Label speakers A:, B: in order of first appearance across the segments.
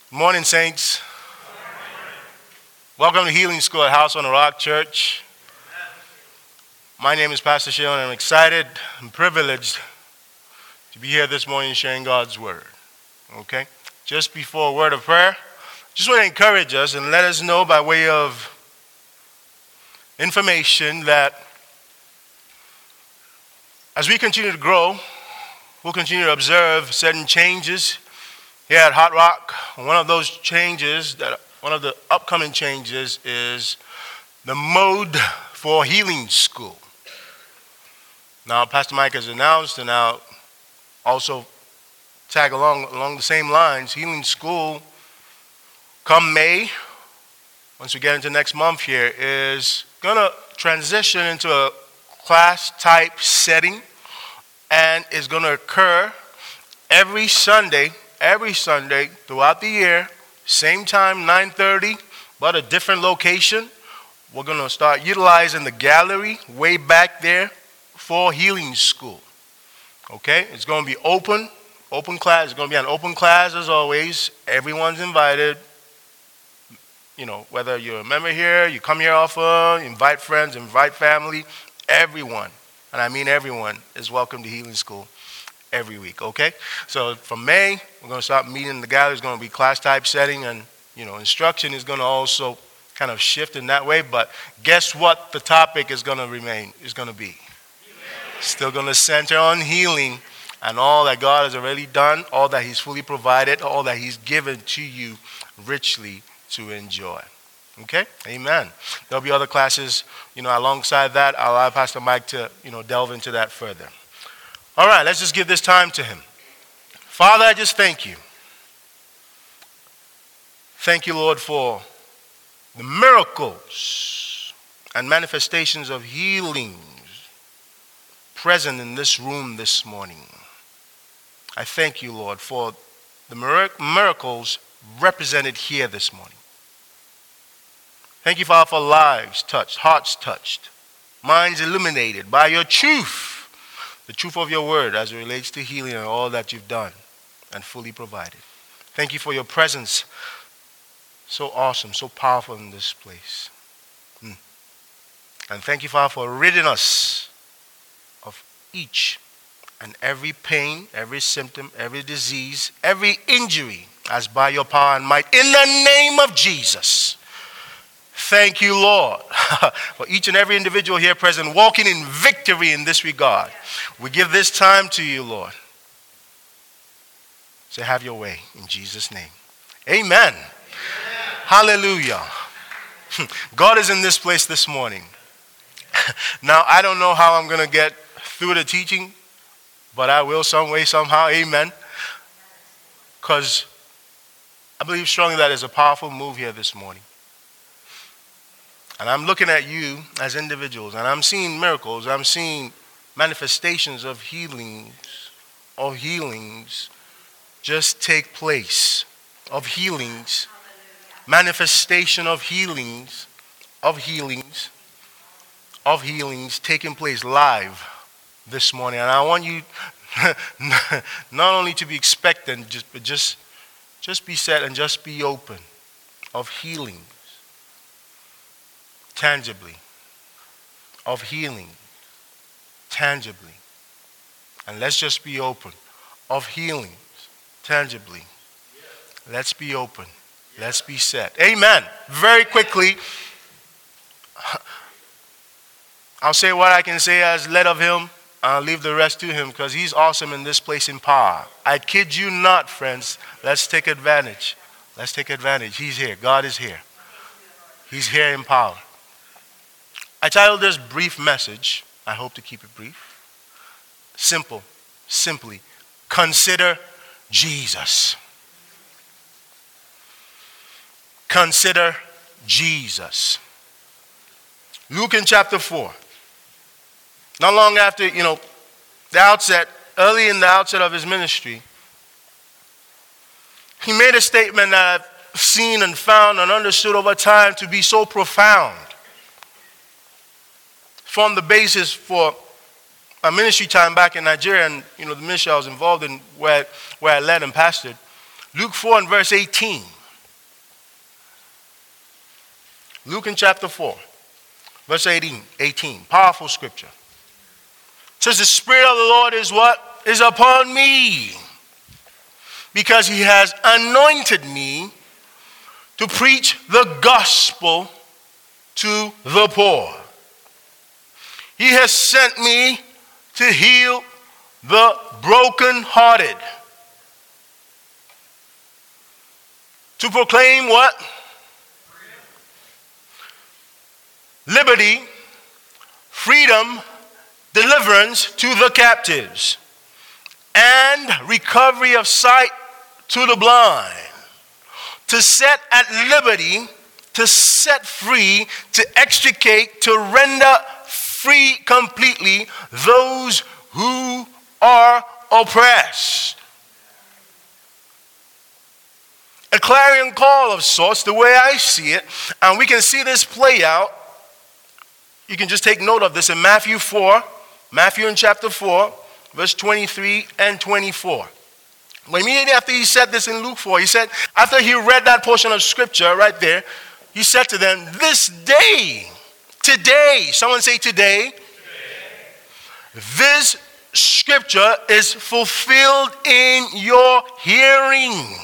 A: Morning, saints. Welcome to Healing School at House on the Rock Church. My name is Pastor Sheldon, and I'm excited and privileged to be here this morning sharing God's Word. Okay? Just before a word of prayer, just want to encourage us and let us know by way of information that as we continue to grow, we'll continue to observe certain changes here at Hot Rock. One of those changes, one of the upcoming changes, is the mode for Healing School. Now, Pastor Mike has announced, and I'll also tag along the same lines, Healing School, come May, once we get into next month here, is going to transition into a class-type setting, and is going to occur every Sunday throughout the year, same time, 9:30, but a different location. We're going to start utilizing the gallery way back there for Healing School. Okay? It's going to be open class. It's going to be an open class as always. Everyone's invited. You know, whether you're a member here, you come here often, invite friends, invite family, everyone, and I mean everyone, is welcome to Healing School every week, okay? So from May, we're going to start meeting in the gallery. It's going to be class-type setting, and, instruction is going to also kind of shift in that way, but guess what the topic is going to be? Still going to center on healing and all that God has already done, all that He's fully provided, all that He's given to you richly to enjoy. Okay? Amen. There'll be other classes, alongside that. I'll allow Pastor Mike to, delve into that further. All right, let's just give this time to Him. Father, I just thank You. Thank You, Lord, for the miracles and manifestations of healings present in this room this morning. I thank You, Lord, for the miracles represented here this morning. Thank You, Father, for lives touched, hearts touched, minds illuminated by Your truth, the truth of Your word as it relates to healing and all that You've done and fully provided. Thank You for Your presence, so awesome, so powerful in this place. And thank You, Father, for ridding us of each and every pain, every symptom, every disease, every injury, as by Your power and might, in the name of Jesus. Thank You, Lord, for each and every individual here present walking in victory in this regard. We give this time to You, Lord. So have Your way in Jesus' name. Amen. Hallelujah. God is in this place this morning. Now, I don't know how I'm going to get through the teaching, but I will some way, somehow. Amen. Because I believe strongly that there's a powerful move here this morning. And I'm looking at you as individuals, and I'm seeing miracles. I'm seeing manifestations of healings just take place. Of healings, manifestation of healings taking place live this morning. And I want you not only to be expectant, but just be set and just be open of healing. Tangibly, of healing, tangibly. And let's just be open. Of healings, tangibly. Let's be open. Let's be set. Amen. Very quickly, I'll say what I can say as led of Him. I'll leave the rest to Him because He's awesome in this place in power. I kid you not, friends. Let's take advantage. Let's take advantage. He's here. God is here. He's here in power. I titled this brief message. I hope to keep it brief. Simply, consider Jesus. Consider Jesus. Luke in chapter 4. Not long after, early in the outset of His ministry, He made a statement that I've seen and found and understood over time to be so profound. Formed the basis for a ministry time back in Nigeria, and the ministry I was involved in, where I led and pastored. Luke 4 and verse 18. Luke in chapter 4, verse 18. Powerful scripture. It says, the Spirit of the Lord is what? Is upon me. Because he has anointed me to preach the gospel to the poor. He has sent me to heal the brokenhearted. To proclaim what? Liberty, freedom, deliverance to the captives, and recovery of sight to the blind. To set at liberty, to set free, to extricate, to render free completely those who are oppressed. A clarion call of sorts, the way I see it, and we can see this play out. You can just take note of this in Matthew in chapter 4, verse 23 and 24. Well, immediately after he said this in Luke 4, he said, after he read that portion of scripture right there, he said to them, this day, today, someone say today, this scripture is fulfilled in your hearing.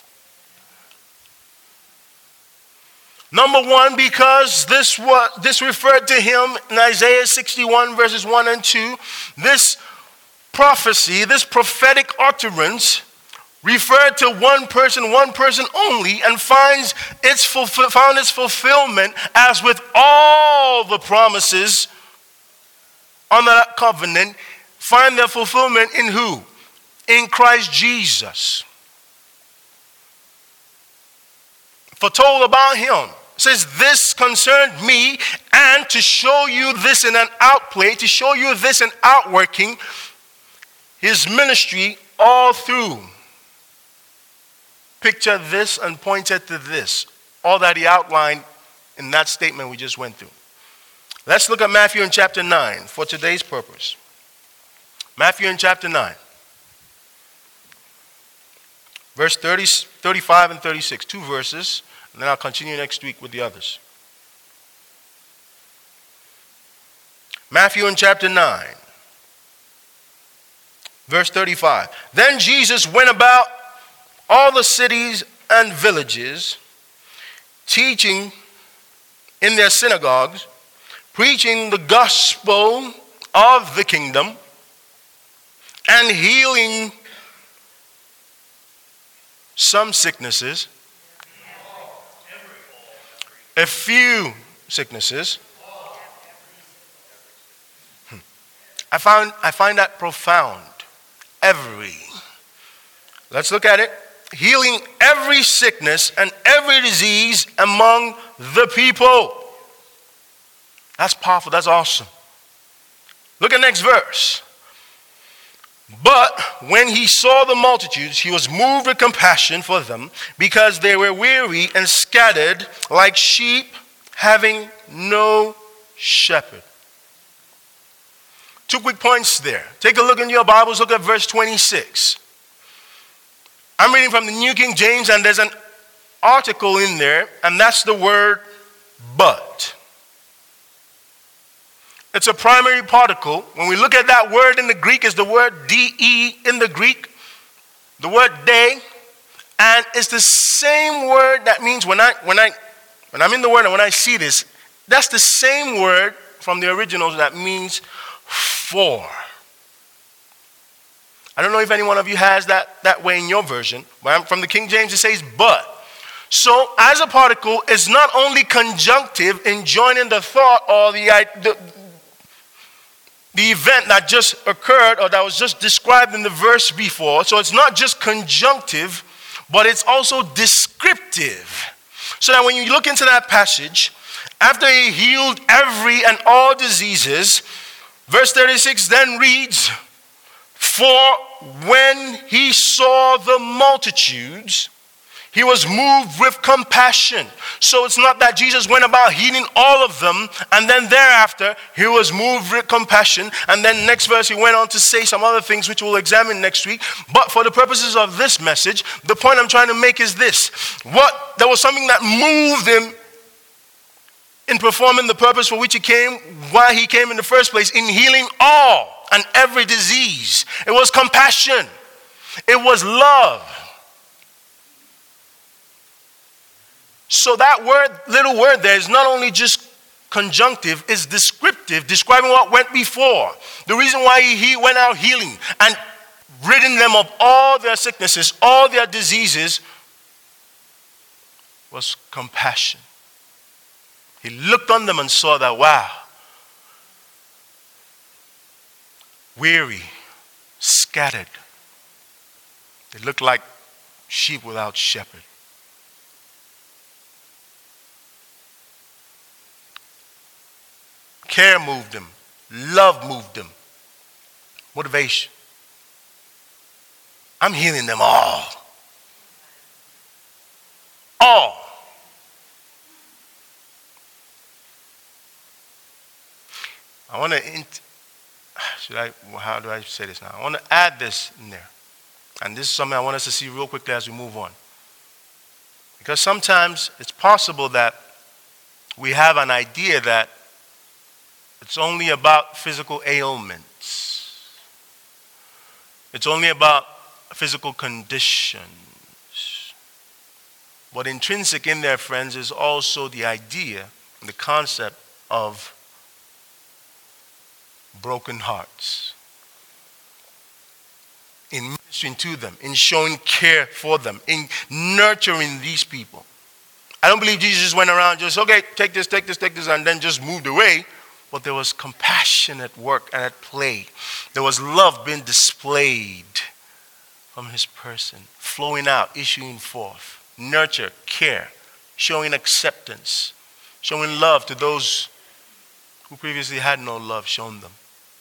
A: Number one, because this referred to him in Isaiah 61 verses 1 and 2. This prophecy, this prophetic utterance referred to one person only, and found its fulfillment as with all the promises under that covenant, find their fulfillment in who? In Christ Jesus. Foretold about him. It says, this concerned me, and to show you this in an outplay, to show you this in outworking, his ministry all through. Picture this and pointed to this. All that he outlined in that statement we just went through. Let's look at Matthew in chapter 9 for today's purpose. Matthew in chapter 9. Verse 35 and 36. 2 verses. And then I'll continue next week with the others. Matthew in chapter 9. Verse 35. Then Jesus went about all the cities and villages, teaching in their synagogues, preaching the gospel of the kingdom, and healing some sicknesses, a few sicknesses. I find that profound. Every. Let's look at it. Healing every sickness and every disease among the people. That's powerful. That's awesome. Look at next verse. But when he saw the multitudes, he was moved with compassion for them, because they were weary and scattered like sheep having no shepherd. 2 quick points there. Take a look in your Bibles. Look at verse 26. I'm reading from the New King James, and there's an article in there, and that's the word but. It's a primary particle. When we look at that word in the Greek, it's the word de in the Greek, the word de, and it's the same word that means when I'm in the word and when I see this, that's the same word from the originals that means for. I don't know if any one of you has that way in your version, but from the King James it says but. So as a particle, it's not only conjunctive in joining the thought or the event that just occurred or that was just described in the verse before. So it's not just conjunctive, but it's also descriptive. So that when you look into that passage, after he healed every and all diseases, verse 36 then reads, for when he saw the multitudes, he was moved with compassion. So it's not that Jesus went about healing all of them, and then thereafter he was moved with compassion. And then next verse he went on to say some other things which we'll examine next week. But for the purposes of this message, the point I'm trying to make is this. There was something that moved him in performing the purpose for which he came, why he came in the first place, in healing all and every disease. It was compassion. It was love. So that word, little word there, is not only just conjunctive, it's descriptive, describing what went before. The reason why he went out healing and ridding them of all their sicknesses, all their diseases, was compassion. He looked on them and saw that, wow, weary, scattered. They looked like sheep without shepherd. Care moved him. Love moved him. Motivation. I'm healing them all. All. I want to, how do I say this now? I want to add this in there. And this is something I want us to see real quickly as we move on. Because sometimes it's possible that we have an idea that it's only about physical ailments. It's only about physical conditions. But intrinsic in there, friends, is also the idea, the concept of broken hearts. In ministering to them, in showing care for them, in nurturing these people. I don't believe Jesus just went around just, okay, take this, and then just moved away. But there was compassion at work and at play. There was love being displayed from his person, flowing out, issuing forth. Nurture, care, showing acceptance, showing love to those who previously had no love shown them.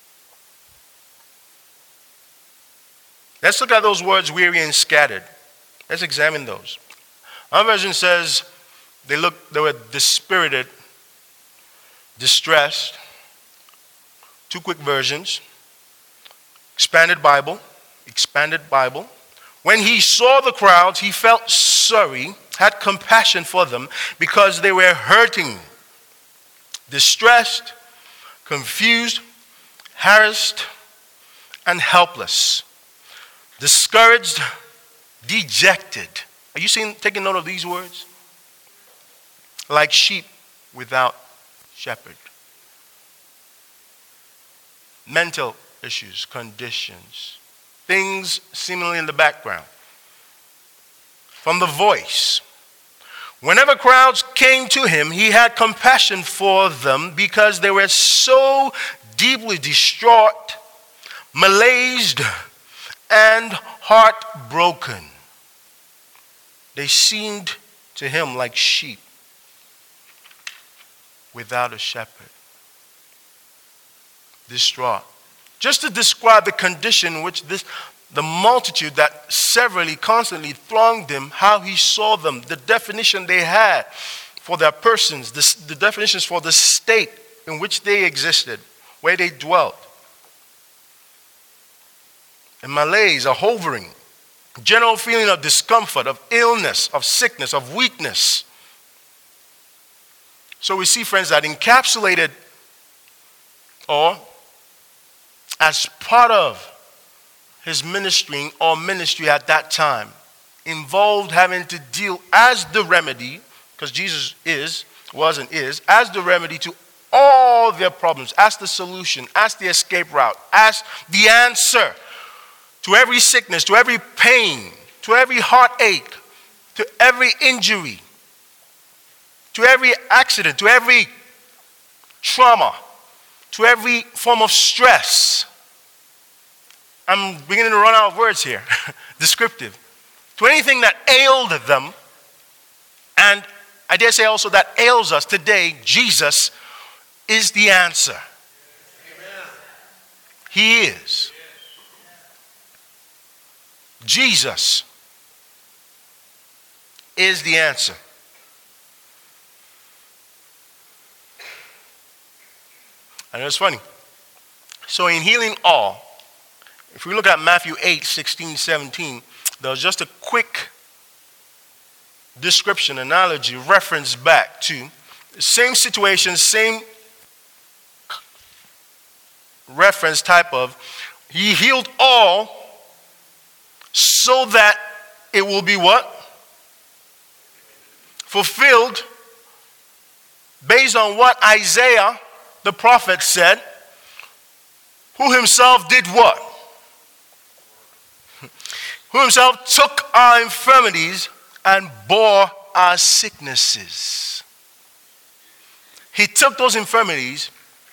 A: Let's look at those words, weary and scattered. Let's examine those. Our version says they were dispirited, distressed. Two quick versions. Expanded Bible. When he saw the crowds, he felt sorry, had compassion for them because they were hurting, distressed, confused, harassed, and helpless. Discouraged, dejected. Are you taking note of these words? Like sheep without shepherd. Mental issues, conditions, things seemingly in the background. From the voice. Whenever crowds came to him, he had compassion for them because they were so deeply distraught, malaised, and heartbroken. They seemed to him like sheep without a shepherd. Distraught. Just to describe the condition in which the multitude that severally, constantly thronged him, how he saw them, the definition they had for their persons, the definitions for the state in which they existed, where they dwelt. A malaise, a hovering, general feeling of discomfort, of illness, of sickness, of weakness. So we see, friends, that encapsulated or as part of his ministry at that time involved having to deal as the remedy, because Jesus was and is, as the remedy to all their problems, as the solution, as the escape route, as the answer to every sickness, to every pain, to every heartache, to every injury, to every accident, to every trauma, to every form of stress. I'm beginning to run out of words here. Descriptive. To anything that ailed them, and I dare say also that ails us today, Jesus is the answer. Amen. He is. Jesus is the answer. And it's funny. So in healing all, if we look at Matthew 8, 16, 17, there's just a quick description, analogy, reference back to Same situation, same reference type of, he healed all so that it will be what? Fulfilled based on what Isaiah the prophet said, who himself did what? Who himself took our infirmities and bore our sicknesses. He took those infirmities,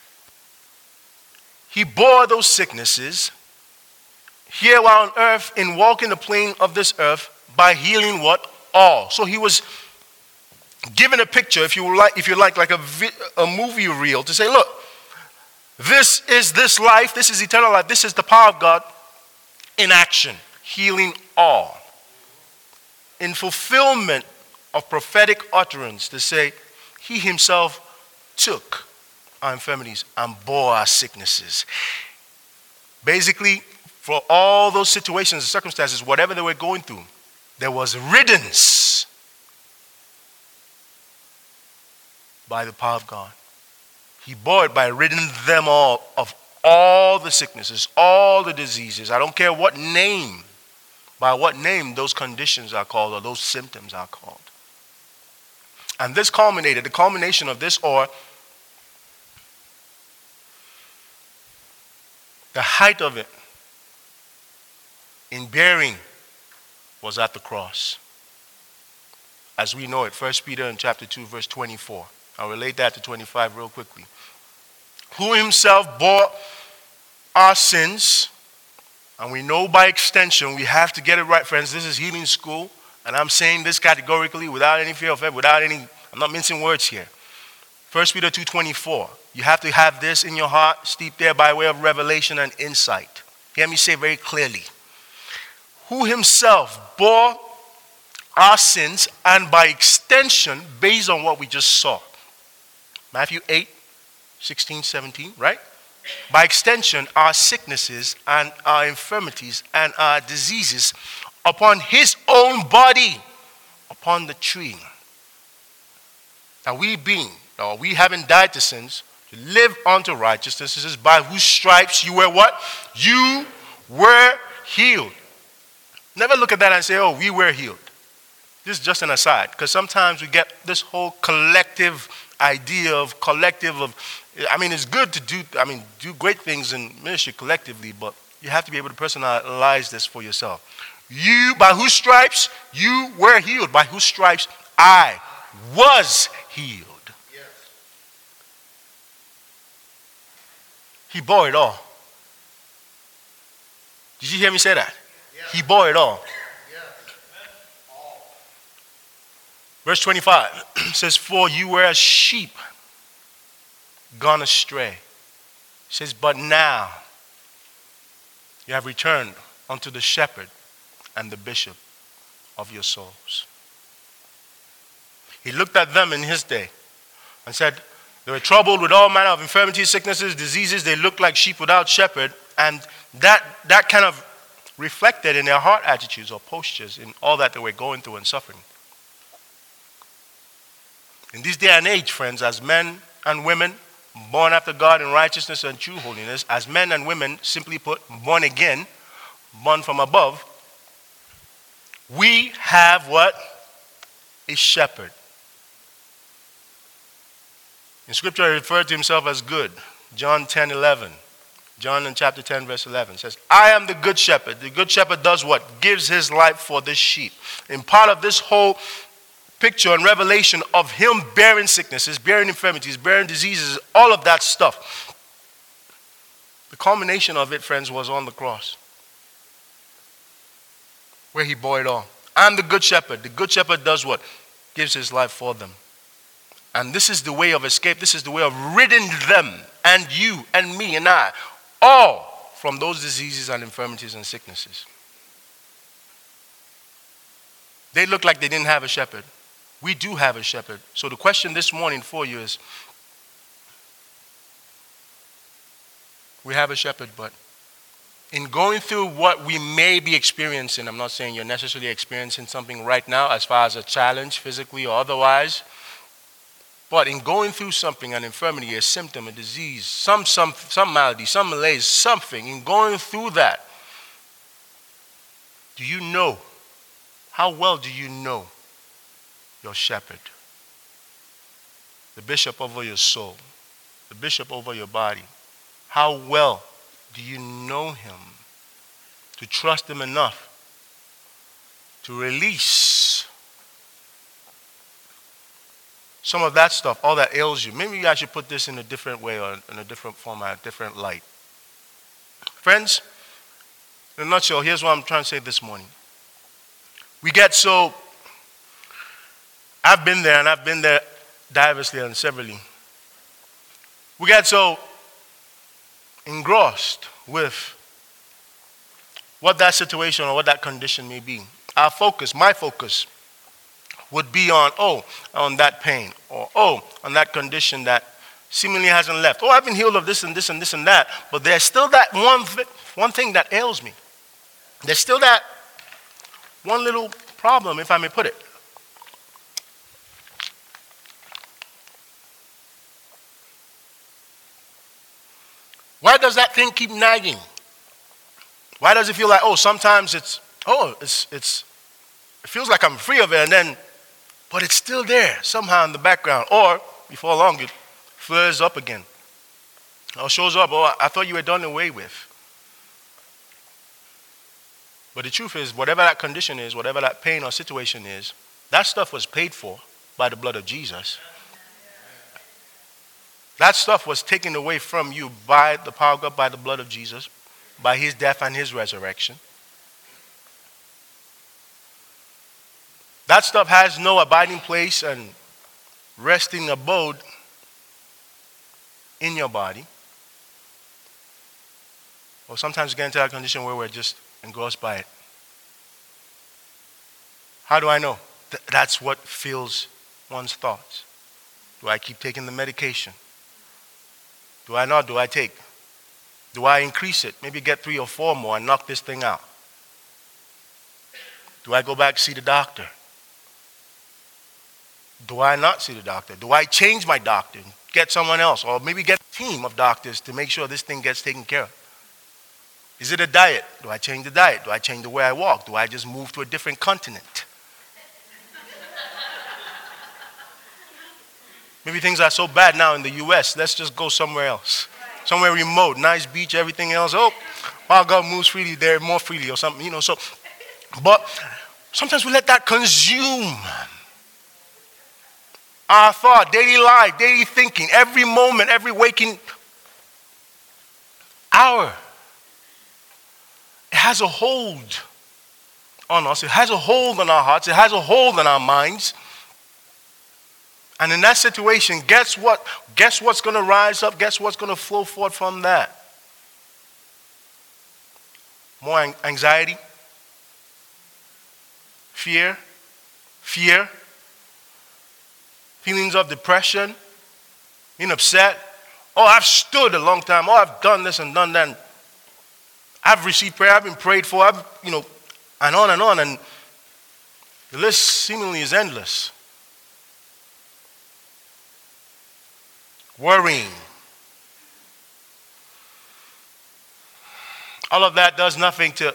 A: he bore those sicknesses here while on earth, in walking the plane of this earth, by healing what? All. So he was given a picture, if you like a movie reel, to say, look, this is this life, this is eternal life, this is the power of God in action, healing all. In fulfillment of prophetic utterance, to say, he himself took our infirmities and bore our sicknesses. Basically, for all those situations and circumstances, whatever they were going through, there was riddance by the power of God. He bore it by ridding them all of all the sicknesses, all the diseases. I don't care what name, by what name those conditions are called or those symptoms are called. And this culminated, the culmination of this, or the height of it in bearing, was at the cross. As we know it, 1 Peter in chapter 2, verse 24. I'll relate that to 25 real quickly. Who himself bore our sins, and we know by extension, we have to get it right, friends. This is healing school, and I'm saying this categorically without any fear of it, I'm not mincing words here. 1 Peter 2:24. You have to have this in your heart, steeped there by way of revelation and insight. Hear me say very clearly. Who himself bore our sins, and by extension, based on what we just saw. Matthew 8:16, 17, right? By extension, our sicknesses and our infirmities and our diseases upon his own body, upon the tree. Now we haven't died to sins, to live unto righteousness. This is by whose stripes you were what? You were healed. Never look at that and say, oh, we were healed. This is just an aside, because sometimes we get this whole collective idea of it's good to do great things in ministry collectively, but you have to be able to personalize this for yourself. You, by whose stripes you were healed, by whose stripes I was healed. Yes. He bore it all. Did you hear me say that? Yes. He bore it all. Yes. Verse 25 says, for you were as sheep gone astray. It says, but now you have returned unto the shepherd and the bishop of your souls. He looked at them in his day and said, they were troubled with all manner of infirmities, sicknesses, diseases. They looked like sheep without shepherd. And that kind of reflected in their heart attitudes or postures in all that they were going through and suffering. In this day and age, friends, as men and women born after God in righteousness and true holiness, as men and women, simply put, born again, born from above, we have what? A shepherd. In scripture, he referred to himself as good. John 10:11. John in chapter 10, verse 11 says, I am the good shepherd. The good shepherd does what? Gives his life for the sheep. In part of this whole picture and revelation of him bearing sicknesses, bearing infirmities, bearing diseases, all of that stuff. The culmination of it, friends, was on the cross, where he bore it all. I'm the good shepherd. The good shepherd does what? Gives his life for them. And this is the way of escape. This is the way of ridding them and you and me and I, all from those diseases and infirmities and sicknesses. They look like they didn't have a shepherd. We do have a shepherd. So the question this morning for you is, we have a shepherd, but in going through what we may be experiencing, I'm not saying you're necessarily experiencing something right now as far as a challenge, physically or otherwise, But in going through something, an infirmity, a symptom, a disease, some malady, some malaise, something, in going through that, do you know? How well do you know your shepherd? The bishop over your soul, the bishop over your body. How well do you know him to trust him enough to release some of that stuff, all that ails you? Maybe I should put this in a different way or in a different format, a different light. Friends, in a nutshell, here's what I'm trying to say this morning. We get so, I've been there and I've been there diversely and severally. We get so engrossed with what that situation or what that condition may be. Our focus, my focus, would be on that pain, or on that condition that seemingly hasn't left. I've been healed of this and this and this and that, but there's still that one thing that ails me. There's still that one little problem, if I may put it. Why does that thing keep nagging? Why does it feel like, sometimes it feels like I'm free of it, but it's still there somehow in the background. Or before long, it flares up again. Or shows up, I thought you were done away with. But the truth is, whatever that condition is, whatever that pain or situation is, that stuff was paid for by the blood of Jesus. That stuff was taken away from you by the power of God, by the blood of Jesus, by his death and his resurrection. That stuff has no abiding place and resting abode in your body. Or sometimes we get into that condition where we're just engrossed by it. How do I know? That's what fills one's thoughts. Do I keep taking the medication? Do I not? Do I take? Do I increase it? Maybe get 3 or 4 more and knock this thing out. Do I go back see the doctor? Do I not see the doctor? Do I change my doctor and get someone else? Or maybe get a team of doctors to make sure this thing gets taken care of? Is it a diet? Do I change the diet? Do I change the way I walk? Do I just move to a different continent? Maybe things are so bad now in the U.S., let's just go somewhere else. Somewhere remote, nice beach, everything else. While God moves freely there, more freely or something, But sometimes we let that consume our thought, daily life, daily thinking, every moment, every waking hour. It has a hold on us. It has a hold on our hearts. It has a hold on our minds. And in that situation, guess what? Guess what's going to rise up? Guess what's going to flow forth from that? More anxiety, fear, feelings of depression, being upset. I've stood a long time. I've done this and done that. I've received prayer. I've been prayed for. And on and on. And the list seemingly is endless. Worrying. All of that does nothing to...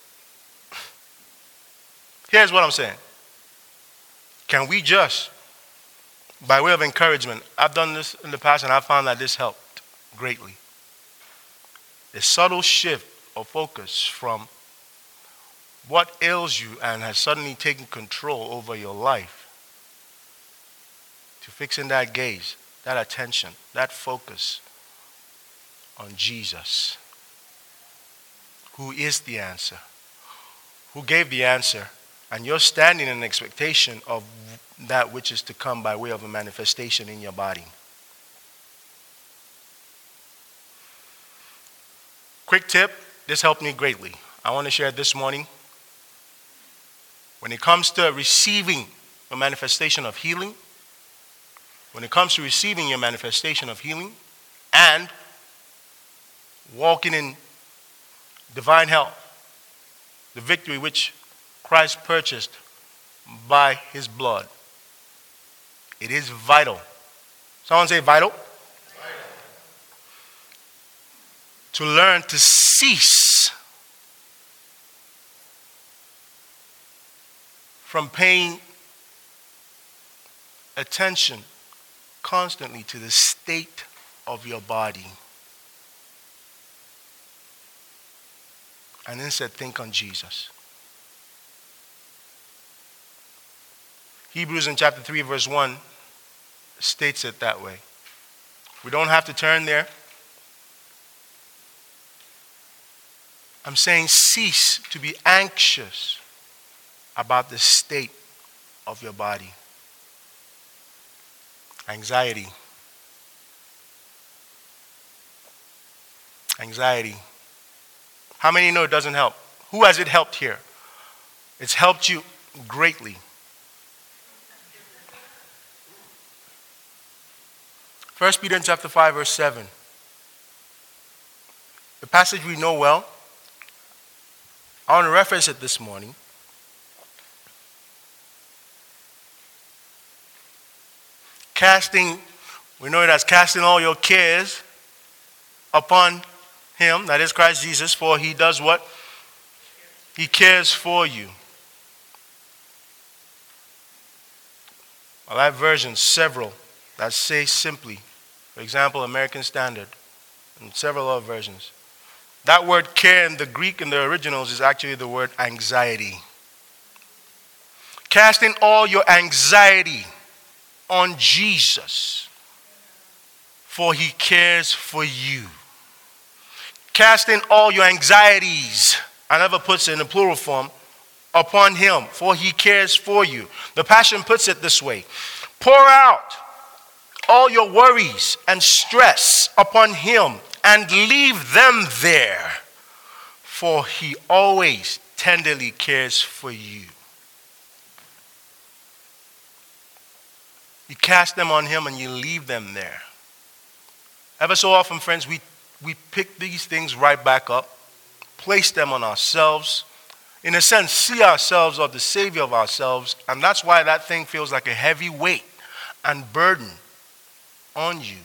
A: Here's what I'm saying. Can we just, by way of encouragement, I've done this in the past and I found that this helped greatly. A subtle shift of focus from what ails you and has suddenly taken control over your life to fixing that gaze, that attention, that focus on Jesus, who is the answer, who gave the answer, and you're standing in expectation of that which is to come by way of a manifestation in your body. Quick tip, this helped me greatly. I want to share it this morning. When it comes to receiving a manifestation of healing, when it comes to receiving your manifestation of healing and walking in divine health, the victory which Christ purchased by his blood, it is vital Someone say vital. To learn to cease from paying attention constantly to the state of your body. And instead think on Jesus. Hebrews in chapter 3 verse 1 states it that way. We don't have to turn there. I'm saying cease to be anxious about the state of your body. Anxiety. Anxiety. How many know it doesn't help? Who has it helped here? It's helped you greatly. 1 Peter chapter 5 verse 7. The passage we know well. I want to reference it this morning. We know it as casting all your cares upon him, that is Christ Jesus, for he does what? He cares for you. I have versions, several, that say simply. For example, American Standard, and several other versions. That word care in the Greek in the originals is actually the word anxiety. Casting all your anxiety on Jesus, for he cares for you. Casting all your anxieties, I never puts it in the plural form, upon him, for he cares for you. The Passion puts it this way: pour out all your worries and stress upon him and leave them there, for he always tenderly cares for you. You cast them on him and you leave them there. Ever so often, friends, we pick these things right back up, place them on ourselves, in a sense, see ourselves as the savior of ourselves, and that's why that thing feels like a heavy weight and burden on you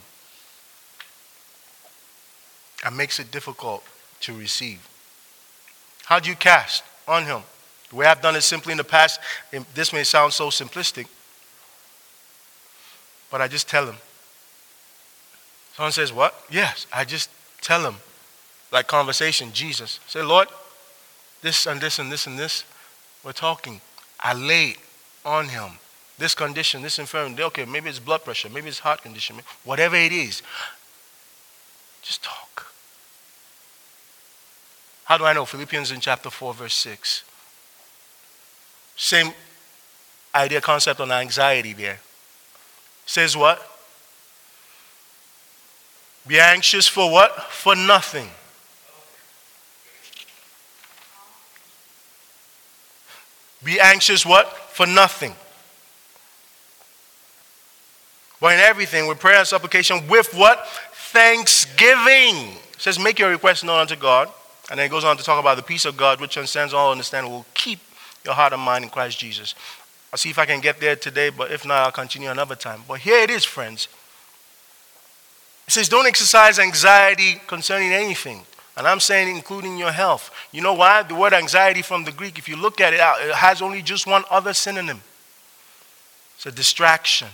A: and makes it difficult to receive. How do you cast on him? The way I've done it simply in the past, this may sound so simplistic, but I just tell him. Someone says, what? Yes, I just tell him. Like conversation, Jesus. Say, Lord, this and this and this and this, we're talking. I lay it on him. This condition, this infirmity, okay, maybe it's blood pressure, maybe it's heart condition, whatever it is. Just talk. How do I know? Philippians in chapter 4, verse 6. Same idea, concept on anxiety there. Says what? Be anxious for what? For nothing. Be anxious what? For nothing. But in everything, with prayer and supplication, with what? Thanksgiving. It says, make your requests known unto God. And then it goes on to talk about the peace of God, which transcends all understanding, will keep your heart and mind in Christ Jesus. I'll see if I can get there today, but if not, I'll continue another time. But here it is, friends. It says, don't exercise anxiety concerning anything. And I'm saying including your health. You know why? The word anxiety from the Greek, if you look at it out, it has only just one other synonym. It's a distraction.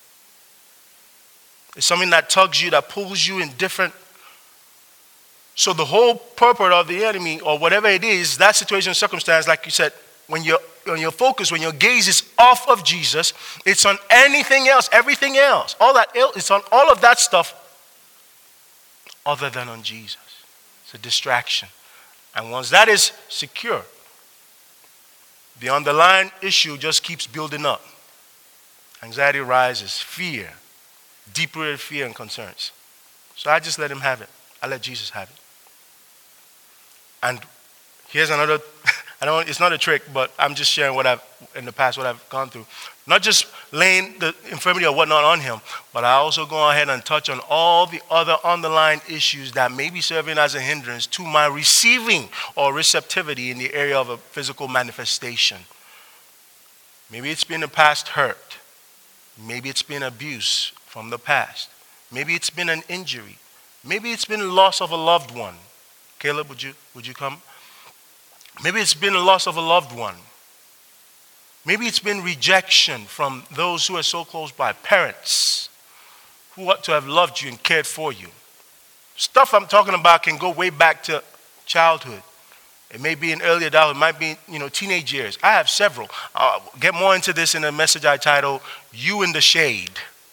A: It's something that tugs you, that pulls you in different. So the whole purpose of the enemy, or whatever it is, that situation, circumstance, like you said, when your focus, when your gaze is off of Jesus, it's on anything else, everything else. It's on all of that stuff other than on Jesus. It's a distraction. And once that is secure, the underlying issue just keeps building up. Anxiety rises, fear, deep-rooted fear and concerns. So I just let him have it. I let Jesus have it. And here's another, it's not a trick, but I'm just sharing what I've gone through. Not just laying the infirmity or whatnot on him, but I also go ahead and touch on all the other underlying issues that may be serving as a hindrance to my receiving or receptivity in the area of a physical manifestation. Maybe it's been a past hurt. Maybe it's been abuse from the past. Maybe it's been an injury. Maybe it's been loss of a loved one. Caleb, would you come? Maybe it's been a loss of a loved one. Maybe it's been rejection from those who are so close by, parents who ought to have loved you and cared for you. Stuff I'm talking about can go way back to childhood. It may be in early adulthood, it might be, teenage years. I have several. I'll get more into this in a message I titled, You in the Shade.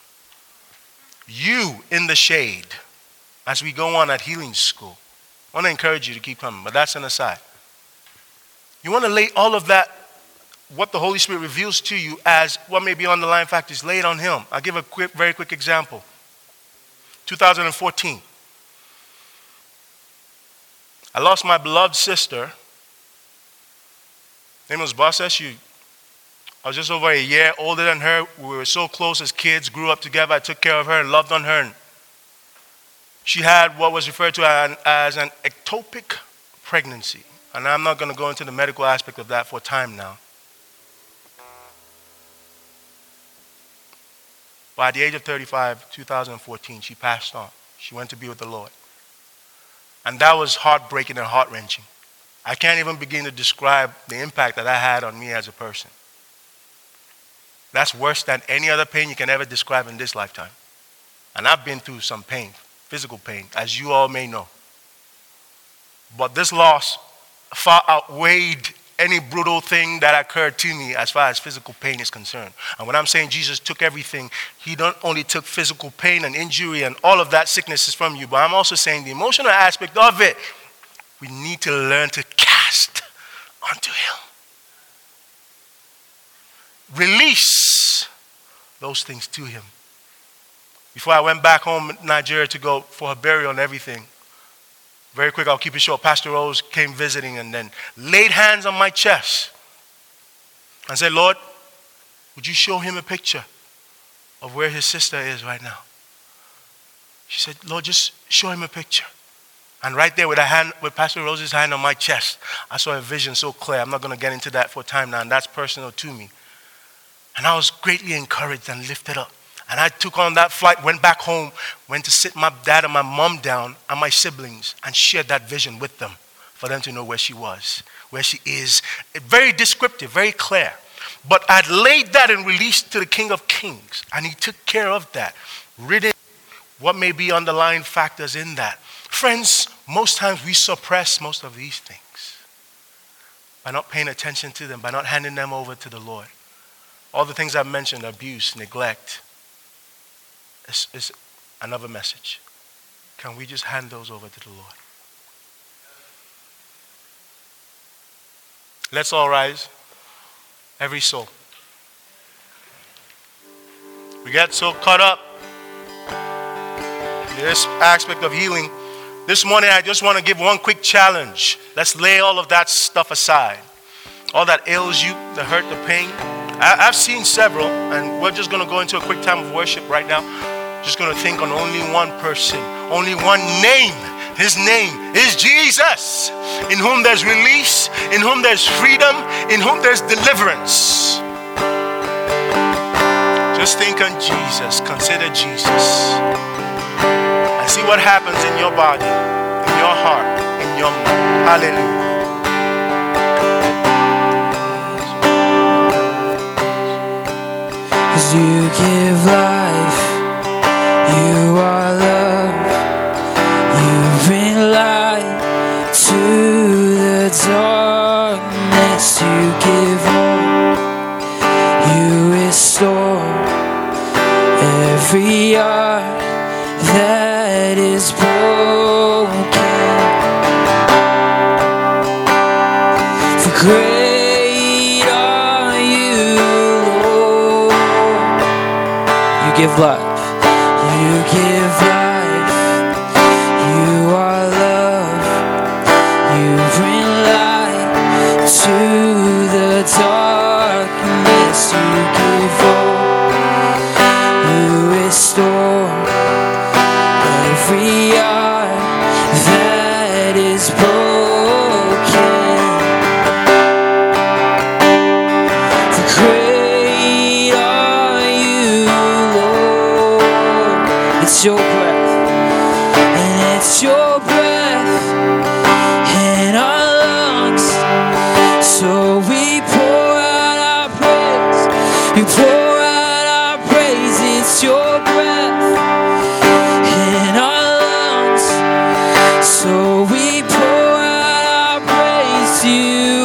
A: You in the Shade. As we go on at Healing School. I want to encourage you to keep coming, but that's an aside. You want to lay all of that, what the Holy Spirit reveals to you as what may be underlying factors, lay it on Him. I'll give a very quick example. 2014. I lost my beloved sister. Her name was Boss SU. I was just over a year older than her. We were so close as kids, grew up together. I took care of her and loved on her. And she had what was referred to as an ectopic pregnancy. And I'm not going to go into the medical aspect of that for time now. But at the age of 35, 2014, she passed on. She went to be with the Lord. And that was heartbreaking and heart-wrenching. I can't even begin to describe the impact that that had on me as a person. That's worse than any other pain you can ever describe in this lifetime. And I've been through some pain, physical pain, as you all may know. But this loss far outweighed any brutal thing that occurred to me as far as physical pain is concerned. And when I'm saying Jesus took everything, He not only took physical pain and injury and all of that sickness is from you, but I'm also saying the emotional aspect of it, we need to learn to cast onto Him. Release those things to Him. Before I went back home in Nigeria to go for her burial and everything, very quick, I'll keep it short. Pastor Rose came visiting and then laid hands on my chest and said, Lord, would you show him a picture of where his sister is right now? She said, Lord, just show him a picture. And right there with Pastor Rose's hand on my chest, I saw a vision so clear. I'm not going to get into that for time now, and that's personal to me. And I was greatly encouraged and lifted up. And I took on that flight, went back home, went to sit my dad and my mom down and my siblings and shared that vision with them for them to know where she was, where she is. Very descriptive, very clear. But I'd laid that and released to the King of Kings, and He took care of that, written what may be underlying factors in that. Friends, most times we suppress most of these things by not paying attention to them, by not handing them over to the Lord. All the things I've mentioned, abuse, neglect, is another message. Can we just hand those over to the Lord? Let's all rise. Every soul. We get so caught up in this aspect of healing. This morning I just want to give one quick challenge. Let's lay all of that stuff aside. All that ails you, the hurt, the pain. I've seen several, and we're just going to go into a quick time of worship right now. Just going to think on only one person, only one name. His name is Jesus, in whom there's release, in whom there's freedom, in whom there's deliverance. Just think on Jesus. Consider Jesus. And see what happens in your body, in your heart, in your mind. Hallelujah.
B: 'Cause you give life, you are love, you bring light to the darkness, you give hope, you restore every heart that is broken. For great are you, Lord. You give life. You give life. You are love. You bring light to the darkness. You give hope. You restore every heart that is broken. For great are you, Lord. It's your breath, and it's your breath in our lungs. So we pour out our praise. We pour out our praise. It's your breath in our lungs. So we pour out our praise to you.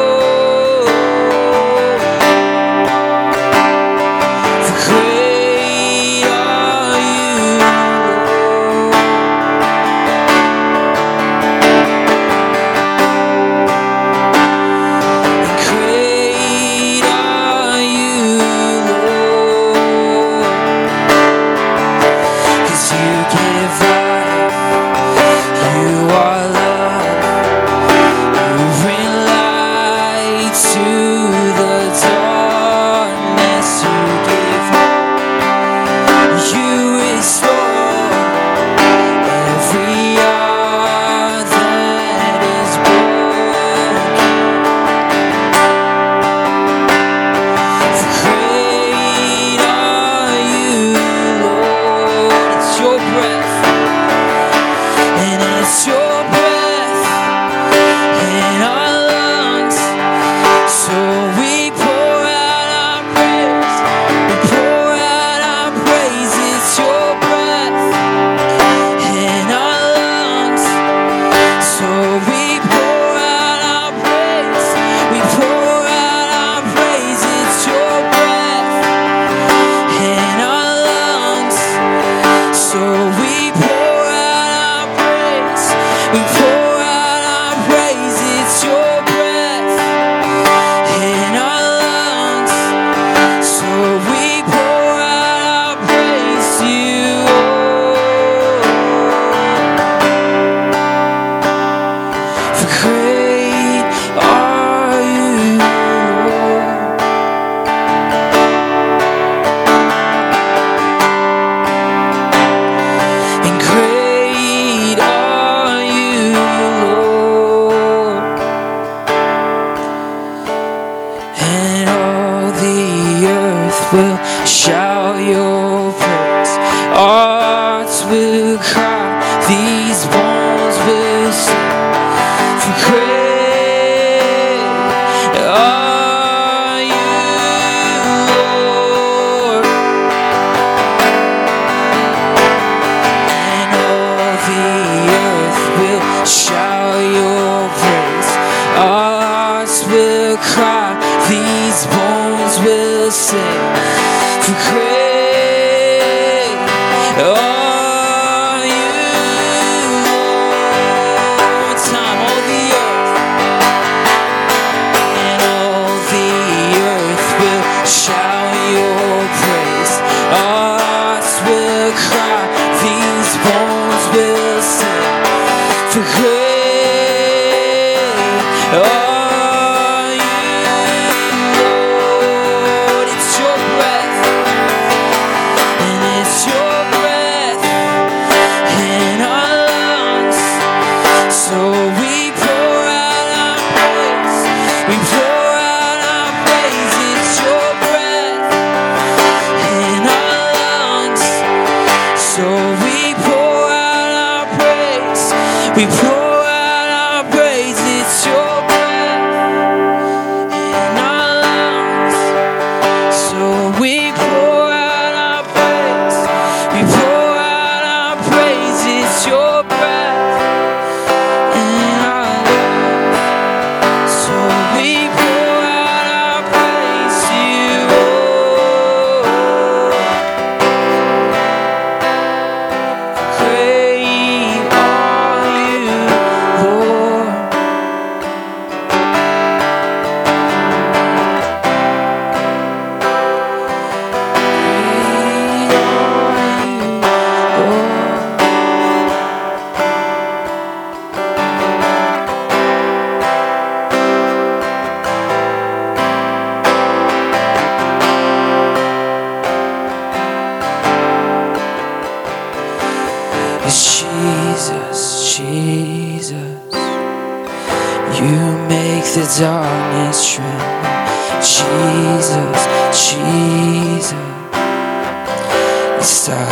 B: Darkness tremble, Jesus, Jesus, silent.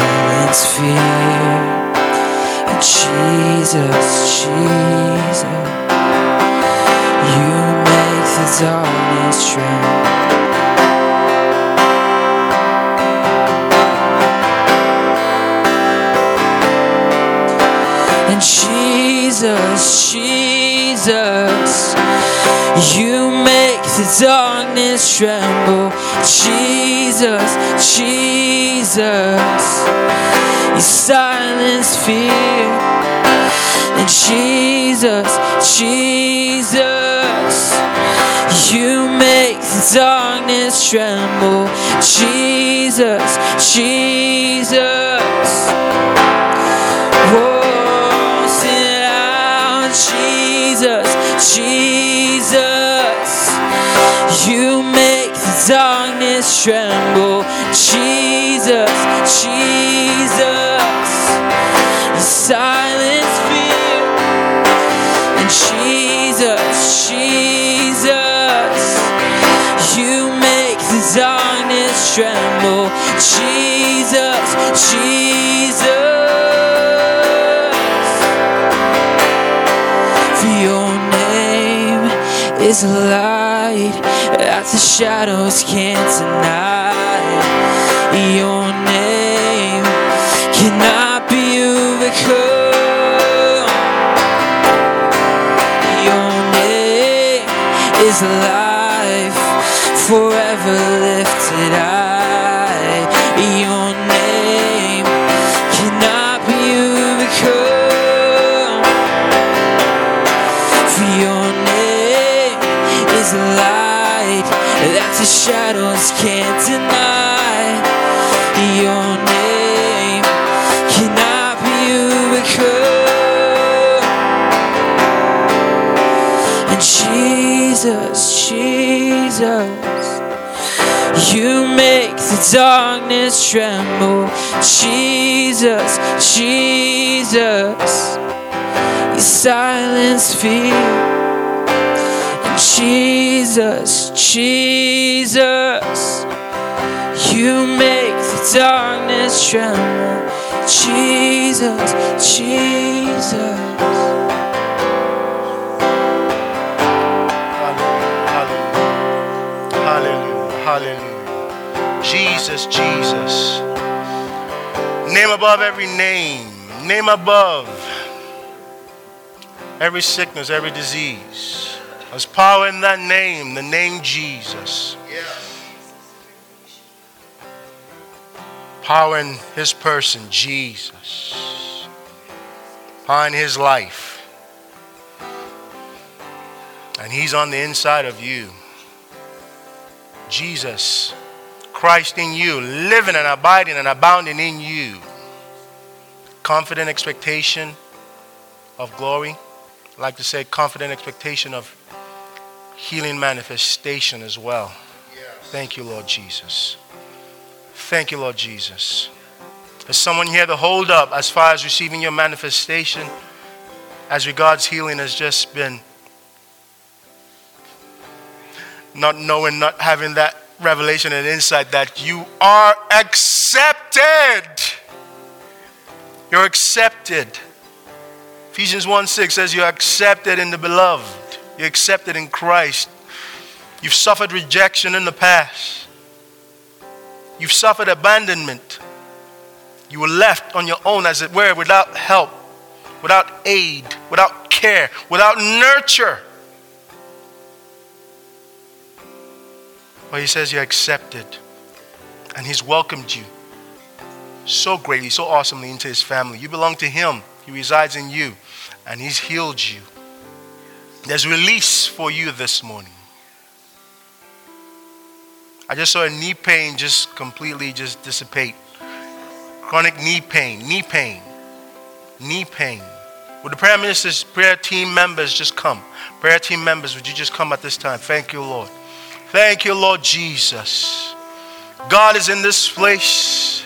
B: silence fear. And Jesus, Jesus, you make the darkness tremble. And Jesus, Jesus, you make the darkness tremble. Jesus, Jesus, you silence fear. And Jesus, Jesus, you make the darkness tremble. Jesus, Jesus, oh, sing it out. Jesus, Jesus, you make the darkness tremble. Jesus, Jesus, you silence fear. And Jesus, Jesus, you make the darkness tremble. Jesus, Jesus, for your name is a light that the shadows can't deny. Your name cannot be overcome. Your name is life, forever lifted high. Your name cannot be overcome. For your name is light that the shadows can't deny. Your name cannot be overcome. And Jesus, Jesus, you make the darkness tremble. Jesus, Jesus, you silence fear. And Jesus, Jesus, you make the darkness tremble. Jesus, Jesus.
A: Hallelujah, hallelujah, hallelujah. Jesus, Jesus. Name above every name. Name above every sickness, every disease. There's power in that name, the name Jesus. Power in his person, Jesus. Power in his life. And he's on the inside of you. Jesus, Christ in you, living and abiding and abounding in you. Confident expectation of glory. I like to say confident expectation of healing manifestation as well. Thank you, Lord Jesus. Thank you, Lord Jesus. There's someone here, the hold up as far as receiving your manifestation as regards healing has just been not knowing, not having that revelation and insight that you are accepted. You're accepted. Ephesians 1:6 says you're accepted in the beloved. You're accepted in Christ. You've suffered rejection in the past. You've suffered abandonment. You were left on your own, as it were, without help, without aid, without care, without nurture. But he says you're accepted. And he's welcomed you so greatly, so awesomely into his family. You belong to him. He resides in you. And he's healed you. There's release for you this morning. I just saw a knee pain just completely just dissipate. Chronic knee pain. Would the prayer ministers, prayer team members just come? Prayer team members, would you just come at this time? Thank you, Lord. Thank you, Lord Jesus. God is in this place.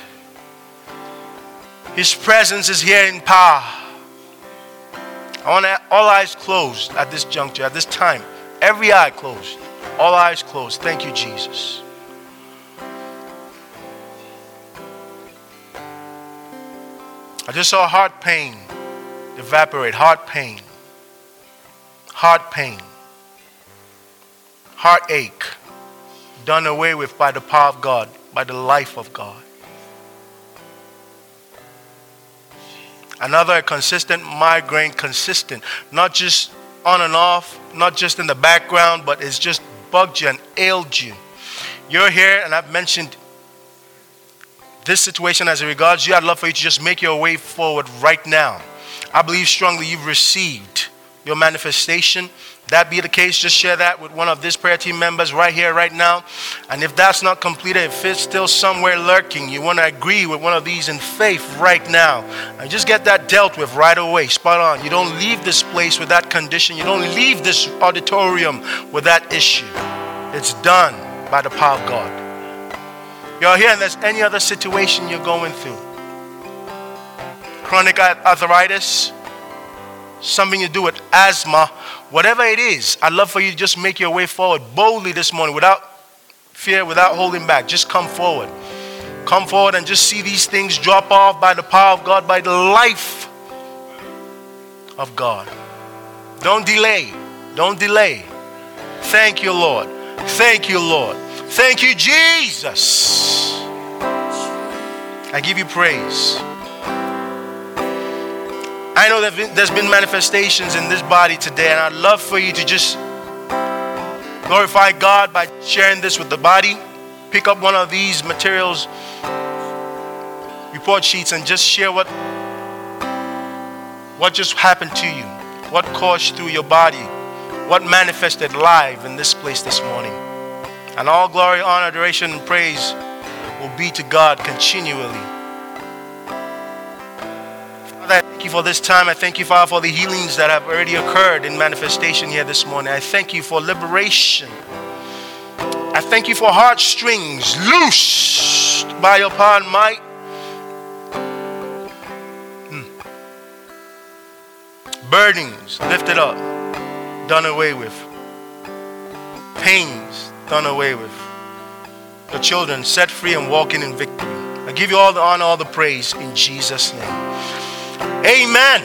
A: His presence is here in power. I want all eyes closed at this juncture, at this time. Every eye closed. All eyes closed. Thank you, Jesus. I just saw heart pain evaporate. Heart pain. Heart pain. Heartache. Done away with by the power of God, by the life of God. Another consistent migraine, consistent. Not just on and off, not just in the background, but it's just bugged you and ailed you. You're here, and I've mentioned this situation as it regards you. I'd love for you to just make your way forward right now. I believe strongly you've received your manifestation. That be the case, just share that with one of these prayer team members right here, right now. And if that's not completed, if it's still somewhere lurking, you want to agree with one of these in faith right now. And just get that dealt with right away. Spot on. You don't leave this place with that condition. You don't leave this auditorium with that issue. It's done by the power of God. You're here and there's any other situation you're going through. Chronic arthritis, something to do with asthma, whatever it is, I'd love for you to just make your way forward boldly this morning without fear, without holding back. Just come forward. Come forward and just see these things drop off by the power of God, by the life of God. Don't delay. Don't delay. Thank you, Lord. Thank you, Lord. Thank you, Jesus. I give you praise. I know there's been manifestations in this body today, and I'd love for you to just glorify God by sharing this with the body. Pick up one of these materials, report sheets, and just share what just happened to you, what coursed through your body, what manifested live in this place this morning. And all glory, honor, adoration, and praise will be to God continually. Father, I thank you for this time. I thank you, Father, for the healings that have already occurred in manifestation here this morning. I thank you for liberation. I thank you for heartstrings loosed by your power and might. Burdens lifted up, done away with. Pains done away with. Your children set free and walking in victory. I give you all the honor, all the praise in Jesus' name. Amen.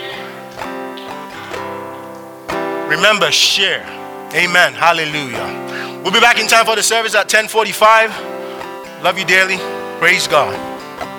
A: Remember, share. Amen. Hallelujah. We'll be back in time for the service at 10:45. Love you dearly. Praise God.